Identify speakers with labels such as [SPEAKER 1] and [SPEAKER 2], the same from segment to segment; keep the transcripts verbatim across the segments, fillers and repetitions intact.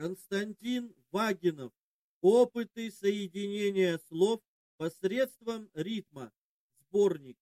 [SPEAKER 1] Константин Вагинов. Опыты соединения слов посредством ритма. Сборник.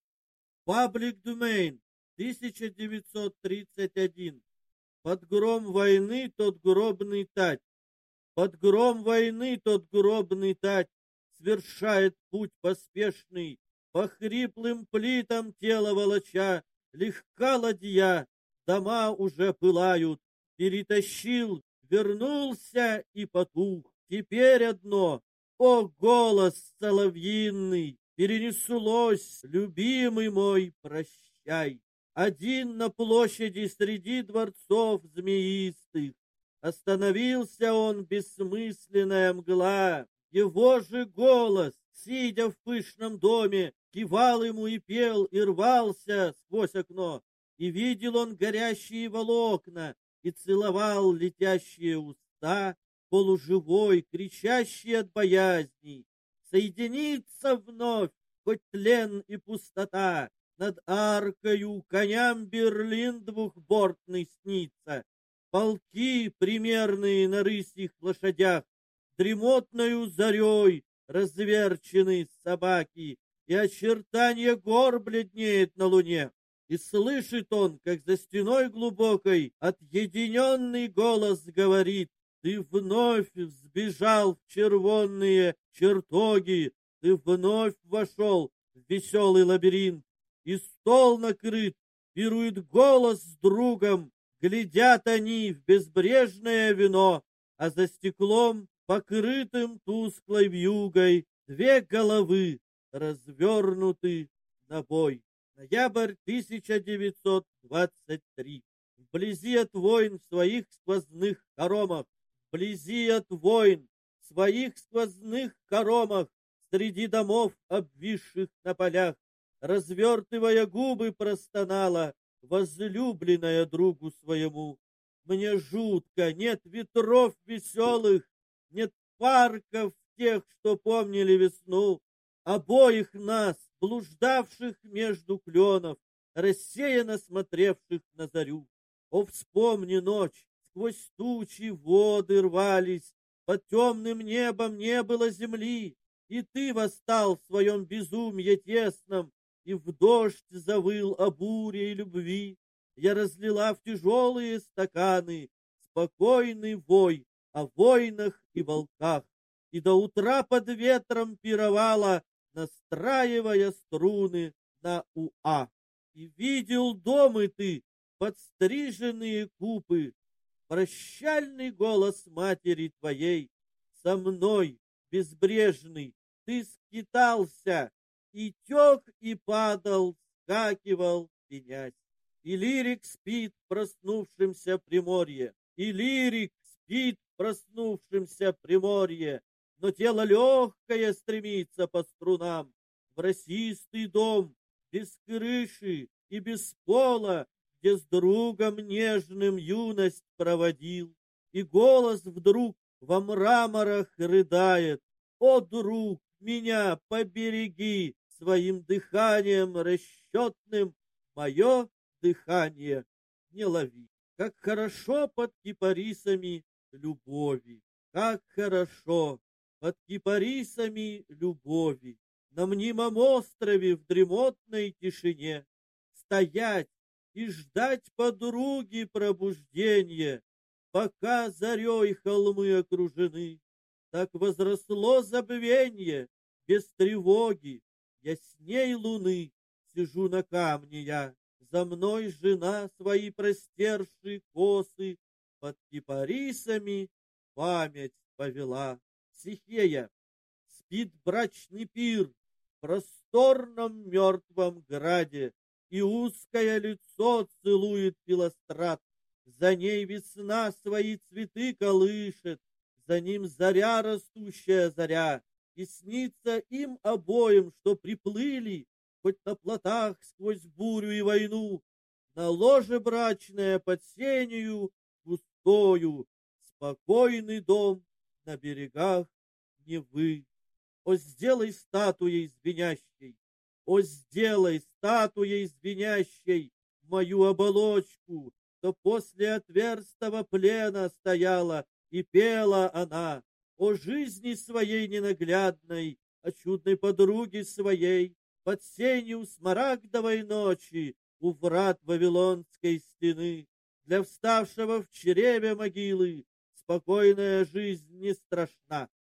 [SPEAKER 1] Public Domain. тысяча девятьсот тридцать один. Под гром войны тот гробный тать. Под гром войны тот гробный тать свершает путь поспешный, по хриплым плитам тело волоча, легка ладья, дома уже пылают, перетащил, вернулся и потух. Теперь одно, о, голос соловьиный, перенеслось, любимый мой, прощай. Один на площади среди дворцов змеистых. Остановился он, бессмысленная мгла. Его же голос, сидя в пышном доме, кивал ему и пел, и рвался сквозь окно. И видел он горящие волокна, и целовал летящие уста, полуживой, кричащий от боязни. Соединиться вновь, хоть тлен и пустота, над аркою коням Берлин двухбортный снится. Полки примерные на рысьих лошадях, дремотною зарей разверчены собаки, и очертания гор бледнеет на луне. И слышит он, как за стеной глубокой отъединенный голос говорит: ты вновь взбежал в червонные чертоги, ты вновь вошел в веселый лабиринт, и стол накрыт, пирует голос с другом, глядят они в безбрежное вино, а за стеклом, покрытым тусклой вьюгой, две головы развернуты на бой. Ноябрь тысяча девятьсот двадцать третий. Вблизи от войн в своих сквозных хоромах, вблизи от войн в своих сквозных хоромах, среди домов, обвисших на полях, развертывая губы, простонала возлюбленная другу своему. Мне жутко, нет ветров веселых, нет парков тех, что помнили весну, обоих нас, блуждавших между кленов, рассеянно смотревших на зарю. О, вспомни ночь, сквозь тучи воды рвались, под темным небом не было земли, и ты восстал в своем безумье тесном, и в дождь завыл о буре и любви. Я разлила в тяжелые стаканы спокойный вой о войнах и волках, и до утра под ветром пировала, настраивая струны на уа. И видел дома ты подстриженные купы, прощальный голос матери твоей. Со мной, безбрежный, ты скитался, и тек, и падал, скакивал, пенясь. И лирик спит в проснувшемся приморье, и лирик спит в проснувшемся приморье, но тело легкое стремится по струнам в росистый дом, без крыши и без пола, где с другом нежным юность проводил. И голос вдруг во мраморах рыдает: о, друг, меня побереги своим дыханием расчетным, мое дыхание не лови. Как хорошо под кипарисами любови, как хорошо под кипарисами любови, на мнимом острове в дремотной тишине стоять и ждать подруги пробуждения, пока зарей холмы окружены. Так возросло забвенье без тревоги, ясней луны сижу на камне я, за мной жена свои простершие косы под кипарисами память повела. Психея. Спит брачный пир в просторном мертвом граде, и узкое лицо целует Филострат. За ней весна свои цветы колышет, за ним заря, растущая заря, и снится им обоим, что приплыли, хоть на плотах сквозь бурю и войну, на ложе брачное под сенью густою, спокойный дом на берегах Невы. О, сделай статуей звенящей, о, сделай статуей звенящей мою оболочку, что после отверстого плена стояла и пела она о жизни своей ненаглядной, о чудной подруге своей, под сенью смарагдовой ночи у врат Вавилонской стены. Для вставшего в чреве могилы спокойная жизнь не страшна.